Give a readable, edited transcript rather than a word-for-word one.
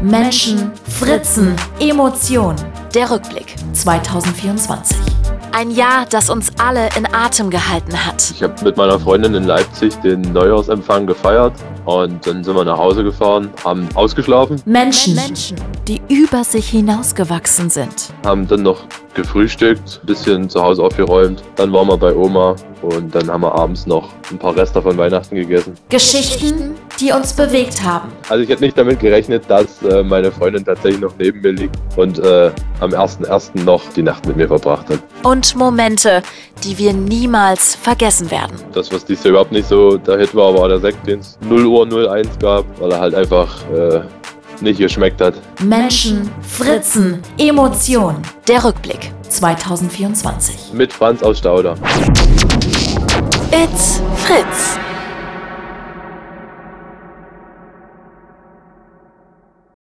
Menschen, Fritzen, Emotionen. Der Rückblick. 2024. Ein Jahr, das uns alle in Atem gehalten hat. Ich habe mit meiner Freundin in Leipzig den Neujahrsempfang gefeiert und dann sind wir nach Hause gefahren, haben ausgeschlafen, Menschen, die über sich hinausgewachsen sind. haben dann noch gefrühstückt, ein bisschen zu Hause aufgeräumt, dann waren wir bei Oma und dann haben wir abends noch ein paar Reste von Weihnachten gegessen. Geschichten, die uns bewegt haben. Also ich hätte nicht damit gerechnet, dass meine Freundin tatsächlich noch neben mir liegt und am 1.1. noch die Nacht mit mir verbracht hat. Und Momente, die wir niemals vergessen werden. Das, was dieses Jahr überhaupt nicht so der Hit war, war der Sekt, den es 0 Uhr 01 gab, weil er halt einfach nicht geschmeckt hat. Menschen, Fritzen, Emotionen. Der Rückblick. 2024. Mit Franz aus Stauder. It's Fritz.